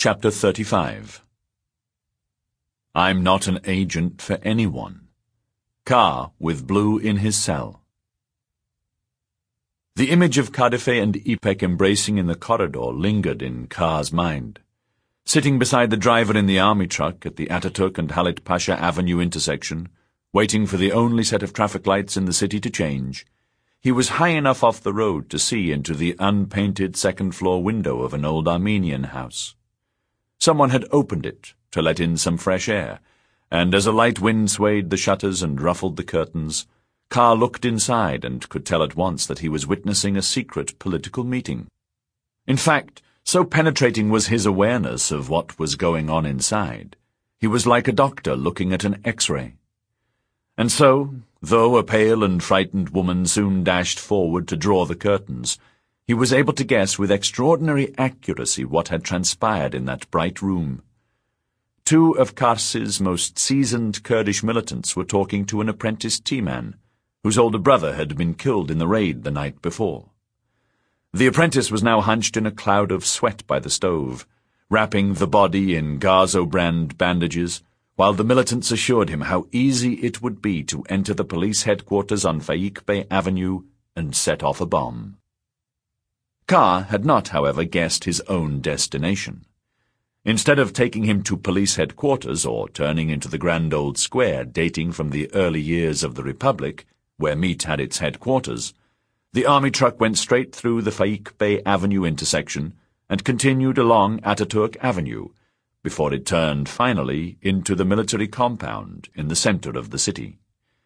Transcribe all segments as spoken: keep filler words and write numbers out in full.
Chapter thirty-five. I'm not an agent for anyone. Carr with Blue in his cell. The image of Khadafi and Ipek embracing in the corridor lingered in Carr's mind. Sitting beside the driver in the army truck at the Ataturk and Halit Pasha Avenue intersection, waiting for the only set of traffic lights in the city to change, he was high enough off the road to see into the unpainted second-floor window of an old Armenian house. Someone had opened it to let in some fresh air, and as a light wind swayed the shutters and ruffled the curtains, Carr looked inside and could tell at once that he was witnessing a secret political meeting. In fact, so penetrating was his awareness of what was going on inside, he was like a doctor looking at an X-ray. And so, though a pale and frightened woman soon dashed forward to draw the curtains, he was able to guess with extraordinary accuracy what had transpired in that bright room. Two of Kars's most seasoned Kurdish militants were talking to an apprentice T-man, whose older brother had been killed in the raid the night before. The apprentice was now hunched in a cloud of sweat by the stove, wrapping the body in Gazo-brand bandages, while the militants assured him how easy it would be to enter the police headquarters on Faik Bey Avenue and set off a bomb. Carr had not, however, guessed his own destination. Instead of taking him to police headquarters or turning into the grand old square dating from the early years of the Republic, where Meet had its headquarters, the army truck went straight through the Faik Bey Avenue intersection and continued along Ataturk Avenue, before it turned finally into the military compound in the center of the city.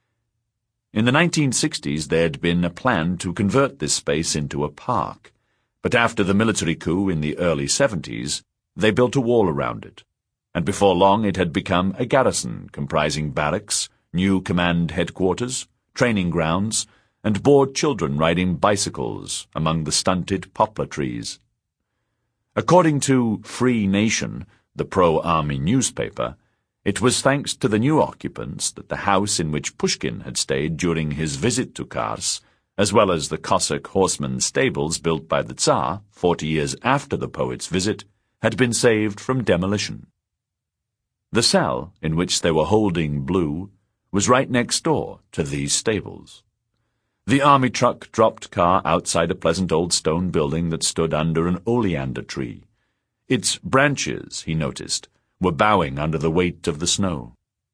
In the nineteen sixties there'd been a plan to convert this space into a park, but after the military coup in the early seventies, they built a wall around it, and before long it had become a garrison comprising barracks, new command headquarters, training grounds, and bored children riding bicycles among the stunted poplar trees. According to Free Nation, the pro-army newspaper, it was thanks to the new occupants that the house in which Pushkin had stayed during his visit to Kars, as well as the Cossack horseman stables built by the Tsar forty years after the poet's visit, had been saved from demolition. The cell in which they were holding Blue was right next door to these stables. The army truck dropped Carr outside a pleasant old stone building that stood under an oleander tree. Its branches, he noticed, were bowing under the weight of the snow.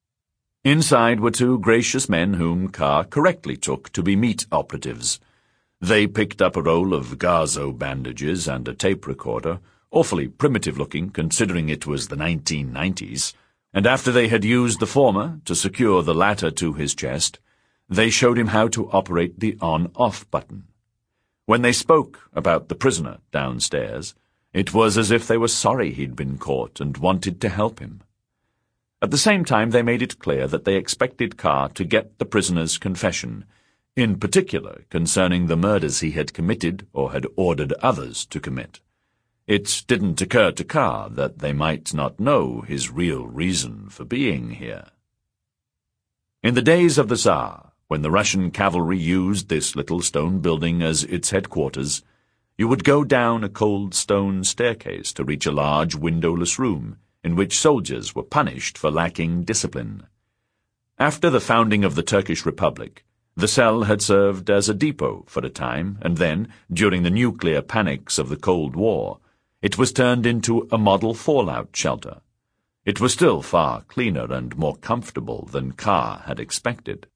Inside were two gracious men whom Carr correctly took to be Meet operatives. They picked up a roll of Gazo bandages and a tape recorder, awfully primitive-looking considering it was the nineteen nineties, and after they had used the former to secure the latter to his chest, they showed him how to operate the on-off button. When they spoke about the prisoner downstairs, it was as if they were sorry he'd been caught and wanted to help him. At the same time, they made it clear that they expected Carr to get the prisoner's confession, in particular concerning the murders he had committed or had ordered others to commit. It didn't occur to Carr that they might not know his real reason for being here. In the days of the Tsar, when the Russian cavalry used this little stone building as its headquarters, you would go down a cold stone staircase to reach a large windowless room in which soldiers were punished for lacking discipline. After the founding of the Turkish Republic, the cell had served as a depot for a time, and then, during the nuclear panics of the Cold War, it was turned into a model fallout shelter. It was still far cleaner and more comfortable than Carr had expected.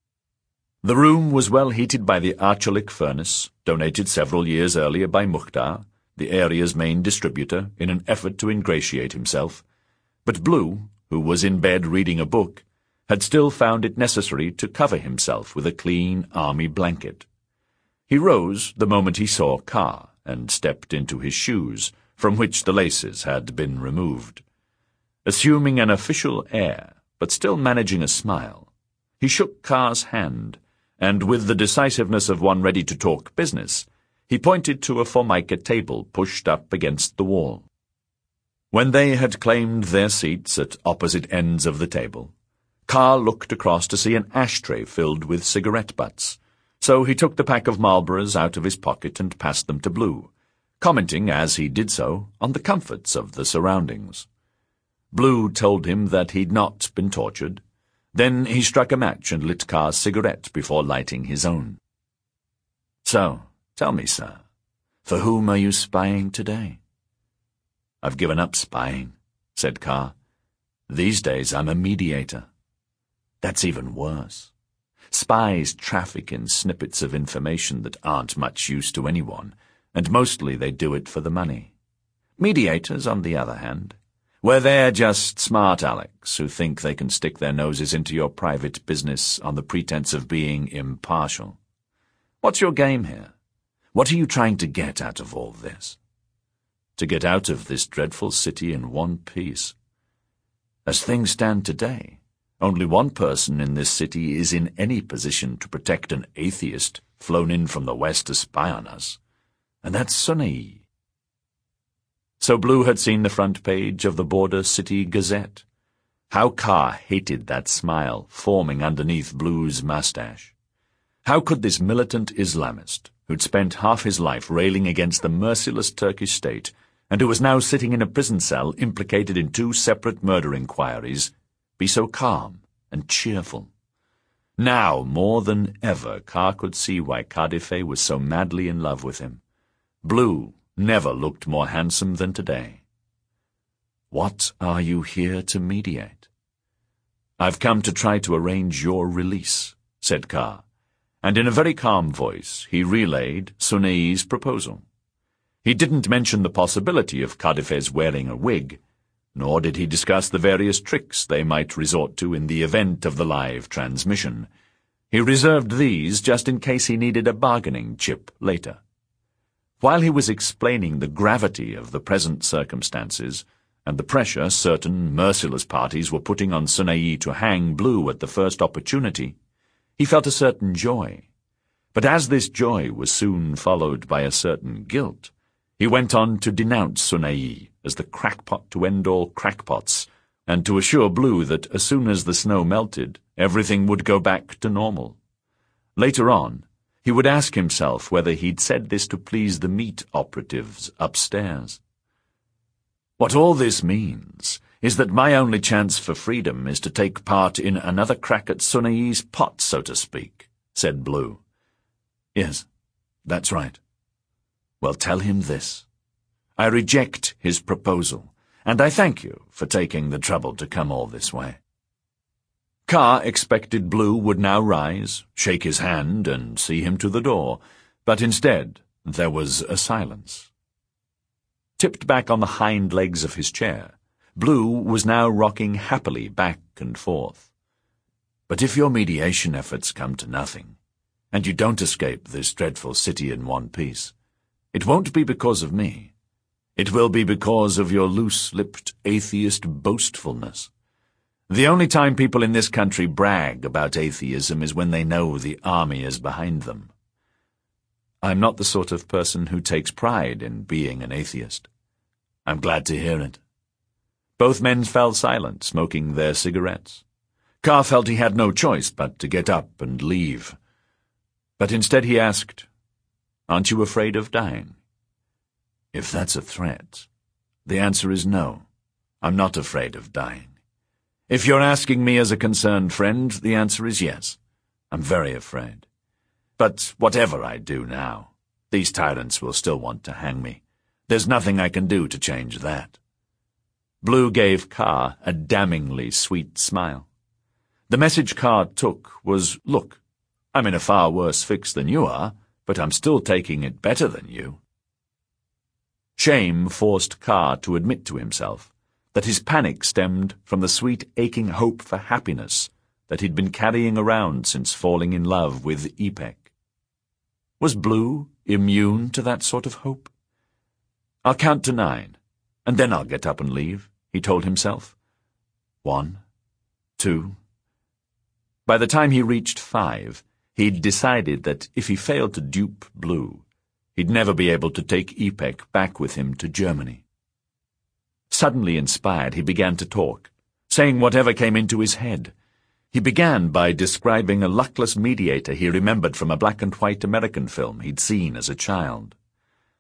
The room was well heated by the Arçelik furnace, donated several years earlier by Mukhtar, the area's main distributor, in an effort to ingratiate himself, but Blue, who was in bed reading a book, had still found it necessary to cover himself with a clean army blanket. He rose the moment he saw Carr and stepped into his shoes, from which the laces had been removed. Assuming an official air, but still managing a smile, he shook Carr's hand, and with the decisiveness of one ready to talk business, he pointed to a formica table pushed up against the wall. When they had claimed their seats at opposite ends of the table, Carr looked across to see an ashtray filled with cigarette butts, so he took the pack of Marlboros out of his pocket and passed them to Blue, commenting as he did so on the comforts of the surroundings. Blue told him that he'd not been tortured. Then he struck a match and lit Carr's cigarette before lighting his own. "So, tell me, sir, for whom are you spying today?" "I've given up spying," said Carr. "These days I'm a mediator. That's even worse. Spies traffic in snippets of information that aren't much use to anyone, and mostly they do it for the money. Mediators, on the other hand, well, they're just smart Alecs who think they can stick their noses into your private business on the pretense of being impartial. What's your game here? What are you trying to get out of all this?" "To get out of this dreadful city in one piece. As things stand today, only one person in this city is in any position to protect an atheist flown in from the west to spy on us, and that's Sonae." So Blue had seen the front page of the Border City Gazette. How Carr hated that smile forming underneath Blue's mustache. How could this militant Islamist, who'd spent half his life railing against the merciless Turkish state, and who was now sitting in a prison cell implicated in two separate murder inquiries, be so calm and cheerful? Now, more than ever, Carr could see why Cadife was so madly in love with him. Blue never looked more handsome than today. "What are you here to mediate?" "I've come to try to arrange your release," said Carr, and in a very calm voice he relayed Sonae's proposal. He didn't mention the possibility of Cadife's wearing a wig, nor did he discuss the various tricks they might resort to in the event of the live transmission. He reserved these just in case he needed a bargaining chip later. While he was explaining the gravity of the present circumstances and the pressure certain merciless parties were putting on Sonae to hang Blue at the first opportunity, he felt a certain joy. But as this joy was soon followed by a certain guilt, he went on to denounce Sonae as the crackpot to end all crackpots, and to assure Blue that as soon as the snow melted, everything would go back to normal. Later on, he would ask himself whether he'd said this to please the meat operatives upstairs. "What all this means is that my only chance for freedom is to take part in another crack at Sonae's pot, so to speak," said Blue. "Yes, that's right." "Well, tell him this. I reject his proposal, and I thank you for taking the trouble to come all this way." Carr expected Blue would now rise, shake his hand, and see him to the door, but instead there was a silence. Tipped back on the hind legs of his chair, Blue was now rocking happily back and forth. "But if your mediation efforts come to nothing, and you don't escape this dreadful city in one piece, it won't be because of me. It will be because of your loose-lipped atheist boastfulness. The only time people in this country brag about atheism is when they know the army is behind them. I'm not the sort of person who takes pride in being an atheist." "I'm glad to hear it." Both men fell silent, smoking their cigarettes. Carr felt he had no choice but to get up and leave. But instead he asked, "Aren't you afraid of dying?" "If that's a threat, the answer is no. I'm not afraid of dying. If you're asking me as a concerned friend, the answer is yes. I'm very afraid. But whatever I do now, these tyrants will still want to hang me. There's nothing I can do to change that." Blue gave Carr a damningly sweet smile. The message Carr took was, "Look, I'm in a far worse fix than you are, but I'm still taking it better than you." Shame forced Carr to admit to himself that his panic stemmed from the sweet aching hope for happiness that he'd been carrying around since falling in love with Ipek. Was Blue immune to that sort of hope? "I'll count to nine, and then I'll get up and leave," he told himself. One, two. By the time he reached five, he'd decided that if he failed to dupe Blue, he'd never be able to take Ipek back with him to Germany. Suddenly inspired, he began to talk, saying whatever came into his head. He began by describing a luckless mediator he remembered from a black-and-white American film he'd seen as a child.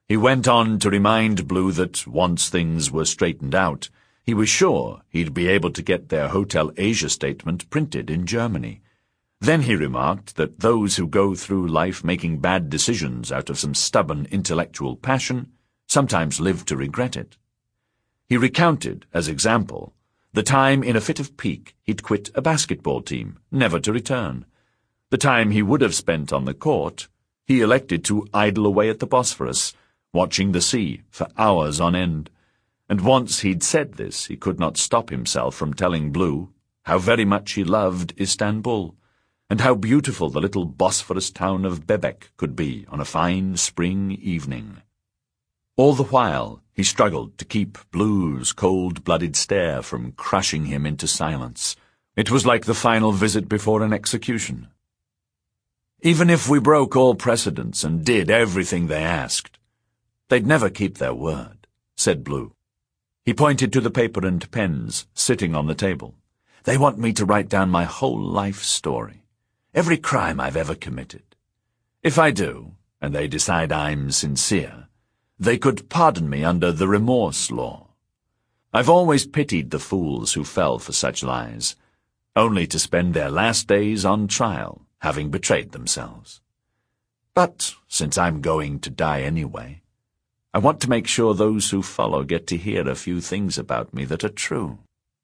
He went on to remind Blue that once things were straightened out, he was sure he'd be able to get their Hotel Asia statement printed in Germany. Then he remarked that those who go through life making bad decisions out of some stubborn intellectual passion sometimes live to regret it. He recounted, as example, the time in a fit of pique he'd quit a basketball team, never to return. The time he would have spent on the court, he elected to idle away at the Bosphorus, watching the sea for hours on end. And once he'd said this, he could not stop himself from telling Blue how very much he loved Istanbul, and how beautiful the little Bosphorus town of Bebek could be on a fine spring evening. All the while, he struggled to keep Blue's cold-blooded stare from crushing him into silence. It was like the final visit before an execution. Even if we broke all precedents and did everything they asked, they'd never keep their word, said Blue. He pointed to the paper and pens sitting on the table. They want me to write down my whole life story, every crime I've ever committed. If I do, and they decide I'm sincere, they could pardon me under the remorse law. I've always pitied the fools who fell for such lies, only to spend their last days on trial, having betrayed themselves. But since I'm going to die anyway, I want to make sure those who follow get to hear a few things about me that are true.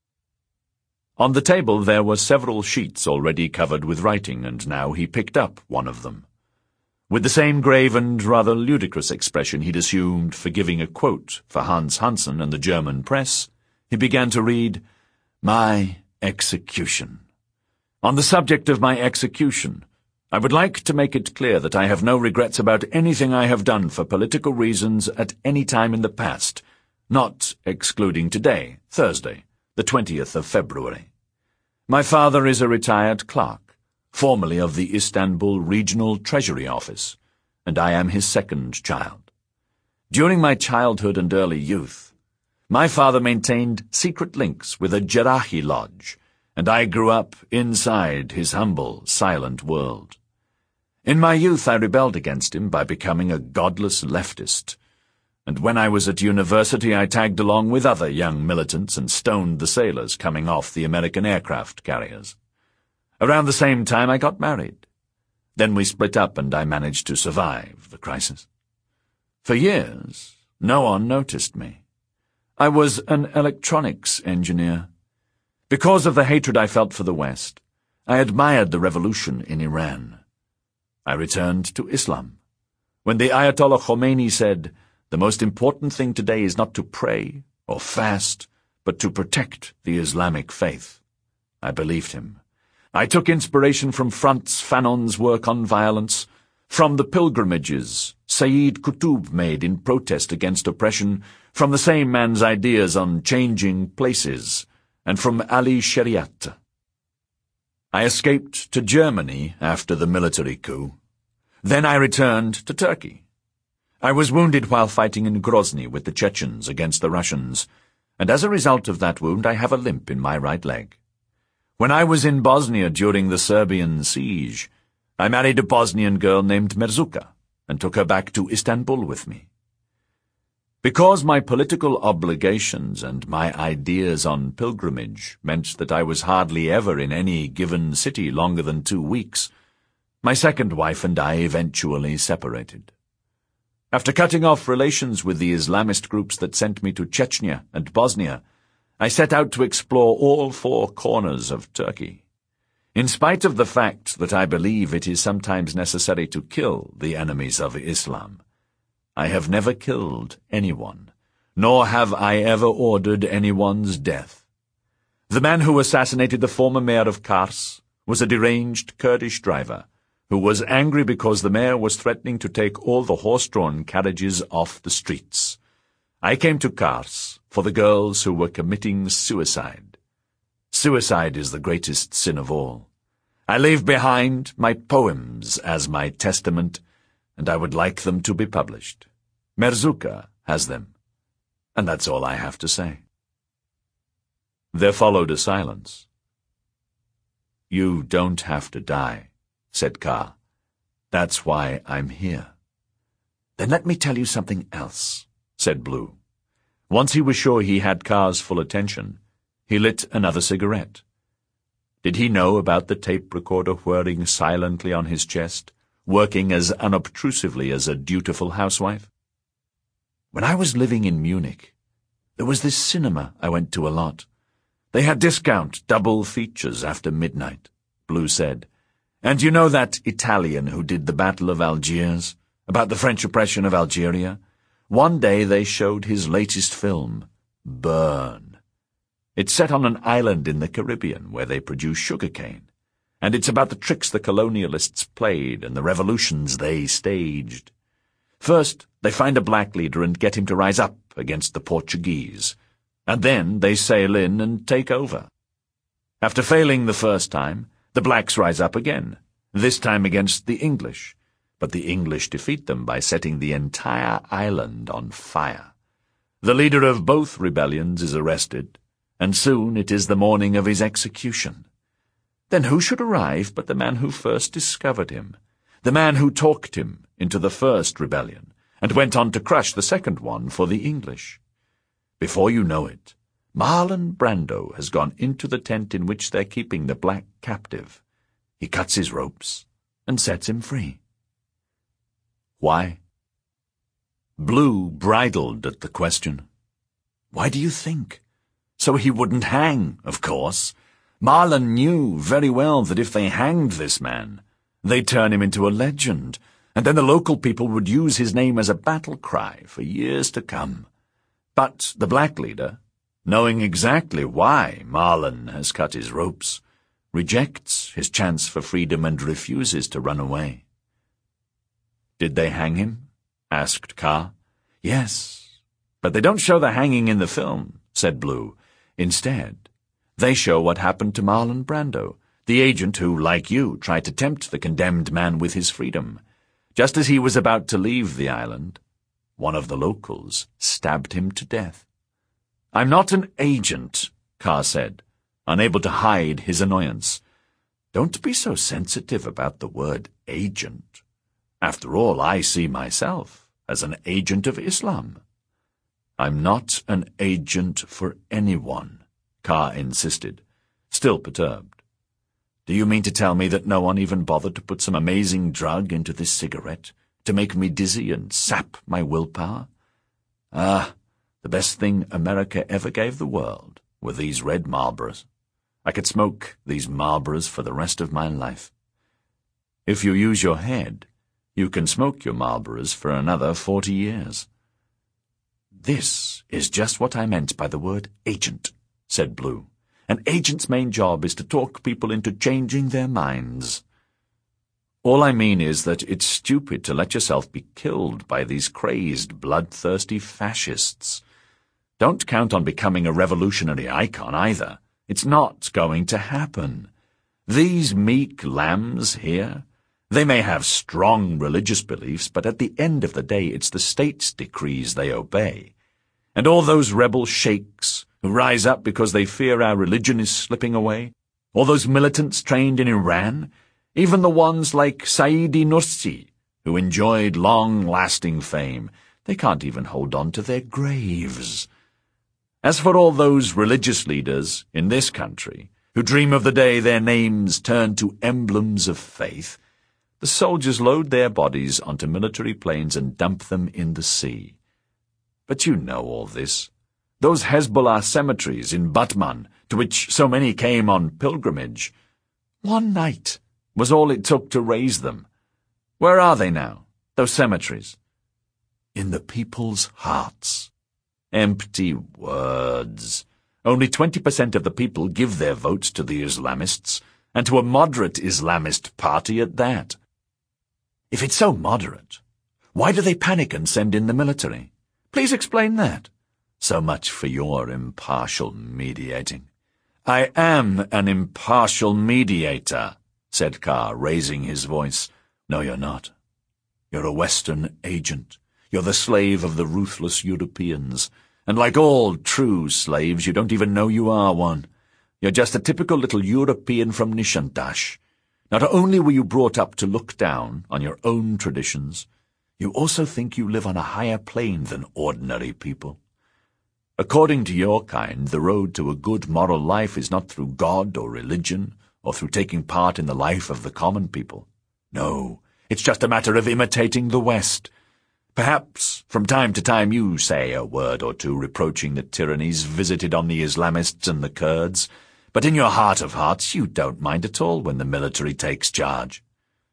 On the table there were several sheets already covered with writing, and now he picked up one of them. With the same grave and rather ludicrous expression he'd assumed for giving a quote for Hans Hansen and the German press, he began to read, "My execution. On the subject of my execution, I would like to make it clear that I have no regrets about anything I have done for political reasons at any time in the past, not excluding today, Thursday, the twentieth of February. My father is a retired clerk, formerly of the Istanbul Regional Treasury Office, and I am his second child. During my childhood and early youth, my father maintained secret links with a Jerahi lodge, and I grew up inside his humble, silent world. In my youth I rebelled against him by becoming a godless leftist, and when I was at university I tagged along with other young militants and stoned the sailors coming off the American aircraft carriers. Around the same time I got married. Then we split up and I managed to survive the crisis. For years, no one noticed me. I was an electronics engineer. Because of the hatred I felt for the West, I admired the revolution in Iran. I returned to Islam. When the Ayatollah Khomeini said, "The most important thing today is not to pray or fast, but to protect the Islamic faith," I believed him. I took inspiration from Frantz Fanon's work on violence, from the pilgrimages Sayyid Qutb made in protest against oppression, from the same man's ideas on changing places, and from Ali Shariat. I escaped to Germany after the military coup. Then I returned to Turkey. I was wounded while fighting in Grozny with the Chechens against the Russians, and as a result of that wound I have a limp in my right leg. When I was in Bosnia during the Serbian siege, I married a Bosnian girl named Merzuka and took her back to Istanbul with me. Because my political obligations and my ideas on pilgrimage meant that I was hardly ever in any given city longer than two weeks, my second wife and I eventually separated. After cutting off relations with the Islamist groups that sent me to Chechnya and Bosnia, I set out to explore all four corners of Turkey. In spite of the fact that I believe it is sometimes necessary to kill the enemies of Islam, I have never killed anyone, nor have I ever ordered anyone's death. The man who assassinated the former mayor of Kars was a deranged Kurdish driver who was angry because the mayor was threatening to take all the horse-drawn carriages off the streets. I came to Kars for the girls who were committing suicide. Suicide is the greatest sin of all. I leave behind my poems as my testament, and I would like them to be published. Merzuka has them, and that's all I have to say. There followed a silence. "You don't have to die," said Ka. "That's why I'm here." Then let me tell you something else, said Blue. Once he was sure he had Carr's full attention, he lit another cigarette. Did he know about the tape recorder whirring silently on his chest, working as unobtrusively as a dutiful housewife? When I was living in Munich, there was this cinema I went to a lot. They had discount double features after midnight, Blue said. And you know that Italian who did the Battle of Algiers, about the French oppression of Algeria? One day they showed his latest film, Burn. It's set on an island in the Caribbean where they produce sugarcane, and it's about the tricks the colonialists played and the revolutions they staged. First, they find a black leader and get him to rise up against the Portuguese, and then they sail in and take over. After failing the first time, the blacks rise up again, this time against the English, but the English defeat them by setting the entire island on fire. The leader of both rebellions is arrested, and soon it is the morning of his execution. Then who should arrive but the man who first discovered him, the man who talked him into the first rebellion, and went on to crush the second one for the English. Before you know it, Marlon Brando has gone into the tent in which they're keeping the black captive. He cuts his ropes and sets him free. Why? Blue bridled at the question. Why do you think? So he wouldn't hang, of course. Marlon knew very well that if they hanged this man, they'd turn him into a legend, and then the local people would use his name as a battle cry for years to come. But the black leader, knowing exactly why Marlon has cut his ropes, rejects his chance for freedom and refuses to run away. Did they hang him? Asked Carr. Yes, but they don't show the hanging in the film, said Blue. Instead, they show what happened to Marlon Brando, the agent who, like you, tried to tempt the condemned man with his freedom. Just as he was about to leave the island, one of the locals stabbed him to death. I'm not an agent, Carr said, unable to hide his annoyance. Don't be so sensitive about the word agent. After all, I see myself as an agent of Islam. I'm not an agent for anyone, Carr insisted, still perturbed. Do you mean to tell me that no one even bothered to put some amazing drug into this cigarette, to make me dizzy and sap my willpower? Ah, the best thing America ever gave the world were these red Marlboros. I could smoke these Marlboros for the rest of my life. If you use your head, you can smoke your Marlboros for another forty years. This is just what I meant by the word agent, said Blue. An agent's main job is to talk people into changing their minds. All I mean is that it's stupid to let yourself be killed by these crazed, bloodthirsty fascists. Don't count on becoming a revolutionary icon either. It's not going to happen. These meek lambs here, they may have strong religious beliefs, but at the end of the day it's the state's decrees they obey. And all those rebel sheikhs who rise up because they fear our religion is slipping away, all those militants trained in Iran, even the ones like Saidi Nursi, who enjoyed long-lasting fame, they can't even hold on to their graves. As for all those religious leaders in this country who dream of the day their names turn to emblems of faith, the soldiers load their bodies onto military planes and dump them in the sea. But you know all this. Those Hezbollah cemeteries in Batman, to which so many came on pilgrimage, one night was all it took to raise them. Where are they now, those cemeteries? In the people's hearts. Empty words. Only twenty percent of the people give their votes to the Islamists, and to a moderate Islamist party at that. If it's so moderate, why do they panic and send in the military? Please explain that. So much for your impartial mediating. I am an impartial mediator, said Carr, raising his voice. No, you're not. You're a Western agent. You're the slave of the ruthless Europeans. And like all true slaves, you don't even know you are one. You're just a typical little European from Nishantash. Not only were you brought up to look down on your own traditions, you also think you live on a higher plane than ordinary people. According to your kind, the road to a good moral life is not through God or religion, or through taking part in the life of the common people. No, it's just a matter of imitating the West. Perhaps, from time to time, you say a word or two reproaching the tyrannies visited on the Islamists and the Kurds, but in your heart of hearts you don't mind at all when the military takes charge.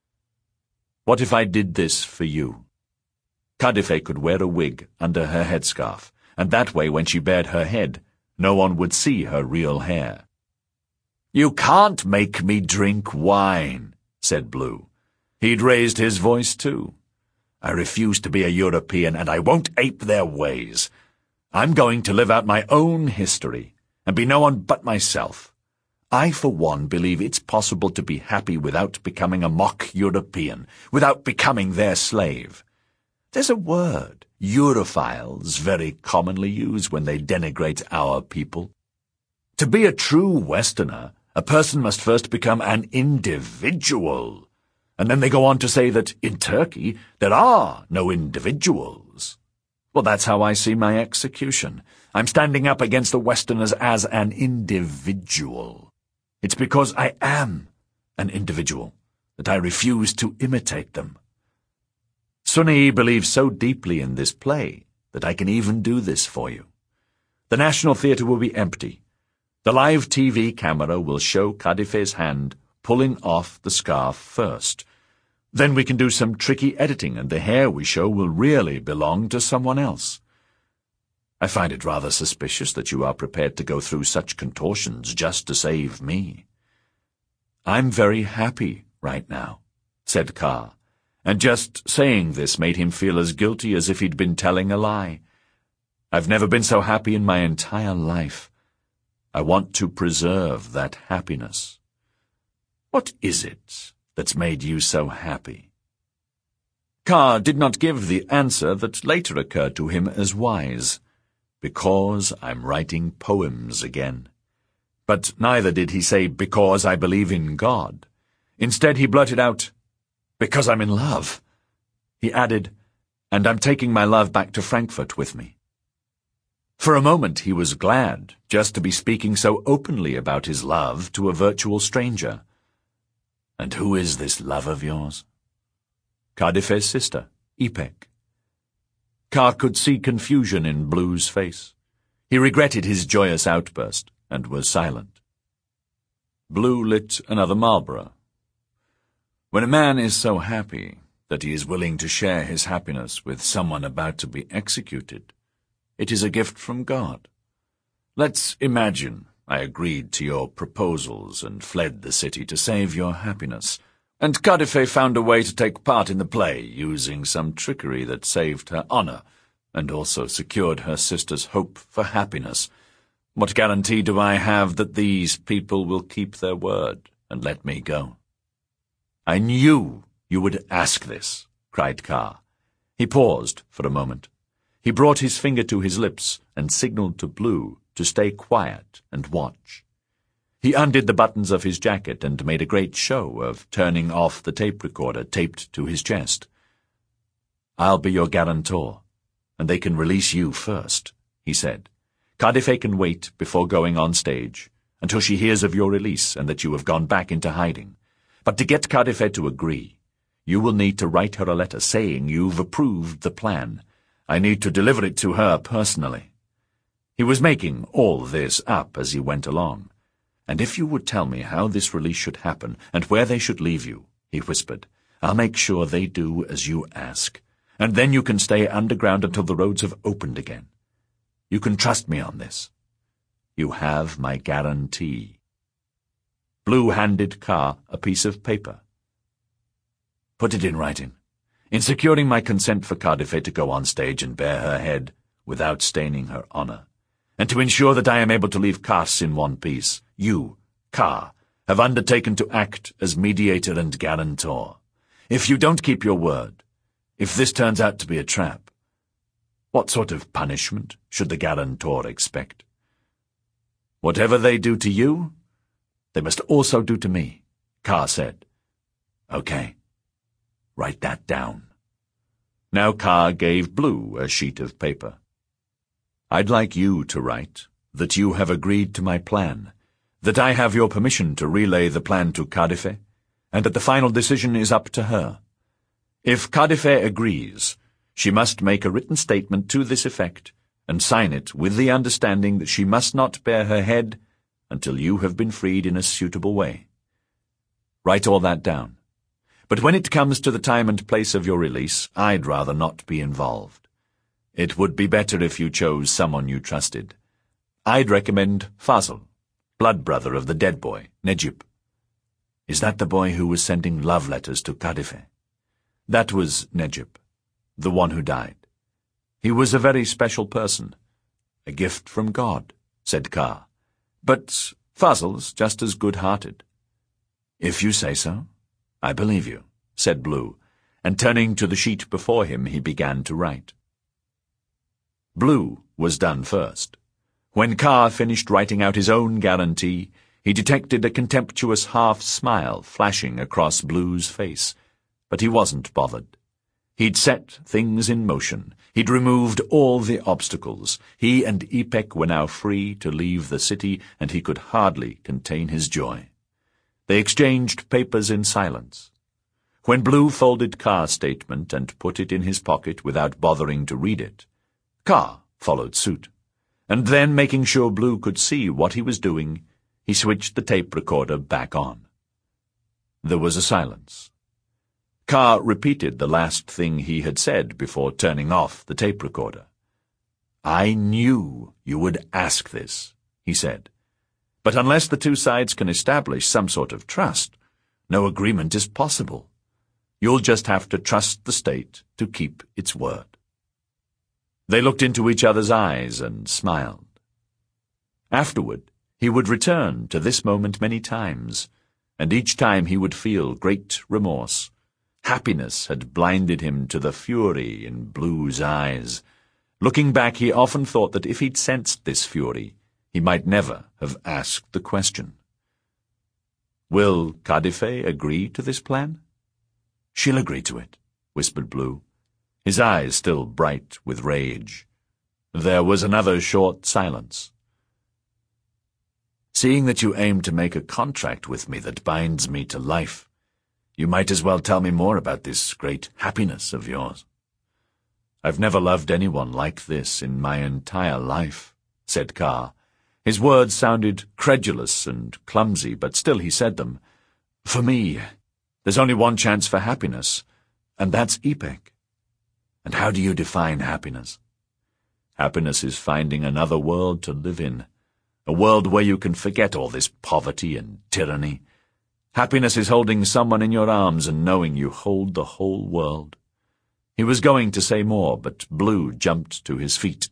What if I did this for you? Kadife could wear a wig under her headscarf, and that way when she bared her head, no one would see her real hair. "You can't make me drink wine," said Blue. He'd raised his voice too. "I refuse to be a European, and I won't ape their ways. I'm going to live out my own history, and be no one but myself. I, for one, believe it's possible to be happy without becoming a mock European, without becoming their slave. There's a word Europhiles very commonly use when they denigrate our people. To be a true Westerner, a person must first become an individual. And then they go on to say that, in Turkey, there are no individuals. Well, that's how I see my execution. I'm standing up against the Westerners as an individual. It's because I am an individual that I refuse to imitate them. Sunni believes so deeply in this play that I can even do this for you. The National Theatre will be empty. The live T V camera will show Kadife's hand pulling off the scarf first. Then we can do some tricky editing, and the hair we show will really belong to someone else. I find it rather suspicious that you are prepared to go through such contortions just to save me. I'm very happy right now, said Kaa, and just saying this made him feel as guilty as if he'd been telling a lie. I've never been so happy in my entire life. I want to preserve that happiness. What is it that's made you so happy? Kaa did not give the answer that later occurred to him as wise. Because I'm writing poems again. But neither did he say, because I believe in God. Instead, he blurted out, because I'm in love. He added, and I'm taking my love back to Frankfurt with me. For a moment he was glad just to be speaking so openly about his love to a virtual stranger. And who is this love of yours? Kadife's sister, Ipek. Kaa could see confusion in Blue's face. He regretted his joyous outburst and was silent. Blue lit another Marlborough. When a man is so happy that he is willing to share his happiness with someone about to be executed, it is a gift from God. Let's imagine I agreed to your proposals and fled the city to save your happiness, and Kadife found a way to take part in the play, using some trickery that saved her honor and also secured her sister's hope for happiness. What guarantee do I have that these people will keep their word and let me go? I knew you would ask this, cried Kaa. He paused for a moment. He brought his finger to his lips and signaled to Blue to stay quiet and watch. He undid the buttons of his jacket and made a great show of turning off the tape recorder taped to his chest. I'll be your guarantor, and they can release you first, he said. Kadife can wait before going on stage until she hears of your release and that you have gone back into hiding. But to get Kadife to agree, you will need to write her a letter saying you've approved the plan. I need to deliver it to her personally. He was making all this up as he went along. And if you would tell me how this release should happen and where they should leave you, he whispered, I'll make sure they do as you ask, and then you can stay underground until the roads have opened again. You can trust me on this. You have my guarantee. Blue handed Kaa a piece of paper. Put it in writing. In securing my consent for Kadife to go on stage and bare her head without staining her honor, and to ensure that I am able to leave Kars in one piece, you, Kaa, have undertaken to act as mediator and guarantor. If you don't keep your word, if this turns out to be a trap, what sort of punishment should the guarantor expect? Whatever they do to you, they must also do to me, Kaa said. Okay, write that down. Now Kaa gave Blue a sheet of paper. "I'd like you to write that you have agreed to my plan, that I have your permission to relay the plan to Kadife, and that the final decision is up to her. If Kadife agrees, she must make a written statement to this effect, and sign it with the understanding that she must not bare her head until you have been freed in a suitable way. Write all that down. But when it comes to the time and place of your release, I'd rather not be involved. It would be better if you chose someone you trusted. I'd recommend Fazl, blood brother of the dead boy, Nejib." "Is that the boy who was sending love letters to Kadife?" "That was Nejib, the one who died. He was a very special person. A gift from God," said Kaa. "But Fazl's just as good-hearted." "If you say so, I believe you," said Blue, and turning to the sheet before him he began to write. Blue was done first. When Kaa finished writing out his own guarantee, he detected a contemptuous half-smile flashing across Blue's face, but he wasn't bothered. He'd set things in motion. He'd removed all the obstacles. He and Ipek were now free to leave the city, and he could hardly contain his joy. They exchanged papers in silence. When Blue folded Kaa's statement and put it in his pocket without bothering to read it, Kaa followed suit. And then, making sure Blue could see what he was doing, he switched the tape recorder back on. There was a silence. Kaa repeated the last thing he had said before turning off the tape recorder. "I knew you would ask this," he said. "But unless the two sides can establish some sort of trust, no agreement is possible. You'll just have to trust the state to keep its word." They looked into each other's eyes and smiled. Afterward, he would return to this moment many times, and each time he would feel great remorse. Happiness had blinded him to the fury in Blue's eyes. Looking back, he often thought that if he'd sensed this fury, he might never have asked the question. "Will Kadife agree to this plan?" "She'll agree to it," whispered Blue, his eyes still bright with rage. There was another short silence. "Seeing that you aim to make a contract with me that binds me to life, you might as well tell me more about this great happiness of yours." "I've never loved anyone like this in my entire life," said Kaa. His words sounded credulous and clumsy, but still he said them. "For me, there's only one chance for happiness, and that's Ipek." "And how do you define happiness?" "Happiness is finding another world to live in, a world where you can forget all this poverty and tyranny. Happiness is holding someone in your arms and knowing you hold the whole world." He was going to say more, but Blue jumped to his feet.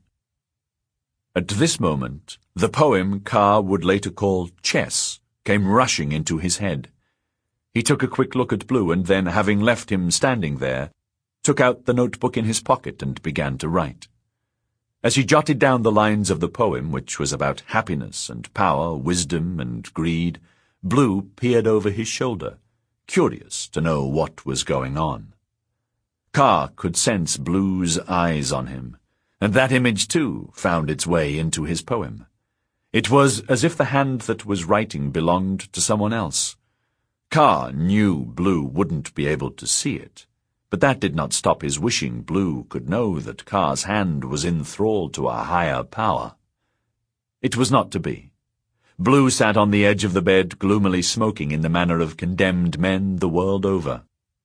At this moment, the poem Kaa would later call Chess came rushing into his head. He took a quick look at Blue and then, having left him standing there, took out the notebook in his pocket and began to write. As he jotted down the lines of the poem, which was about happiness and power, wisdom and greed, Blue peered over his shoulder, curious to know what was going on. Kaa could sense Blue's eyes on him, and that image, too, found its way into his poem. It was as if the hand that was writing belonged to someone else. Kaa knew Blue wouldn't be able to see it, but that did not stop his wishing Blue could know that Kaa's hand was in thrall to a higher power. It was not to be. Blue sat on the edge of the bed, gloomily smoking in the manner of condemned men the world over.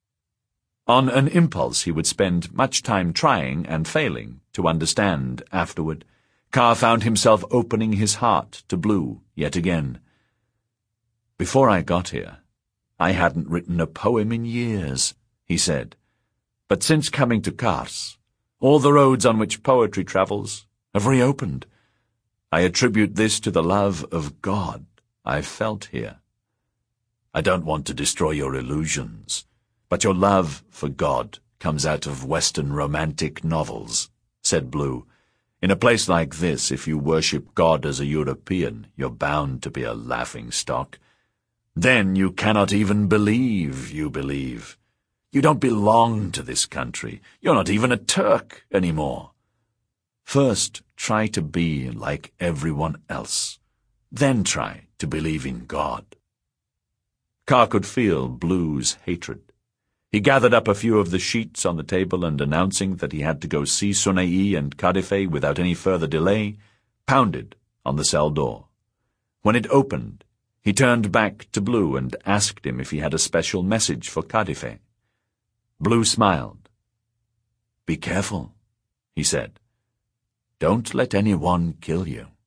On an impulse he would spend much time trying and failing to understand afterward. Kaa found himself opening his heart to Blue yet again. "Before I got here, I hadn't written a poem in years," he said. "But since coming to Kars, all the roads on which poetry travels have reopened. I attribute this to the love of God I've felt here. I don't want to destroy your illusions, but your love for God comes out of Western romantic novels," said Blue. "In a place like this, if you worship God as a European, you're bound to be a laughing-stock. Then you cannot even believe you believe. You don't belong to this country. You're not even a Turk anymore. First, try to be like everyone else. Then try to believe in God." Carr could feel Blue's hatred. He gathered up a few of the sheets on the table and, announcing that he had to go see Soneyi and Kadife without any further delay, pounded on the cell door. When it opened, he turned back to Blue and asked him if he had a special message for Kadife. Blue smiled. "Be careful," he said. "Don't let anyone kill you."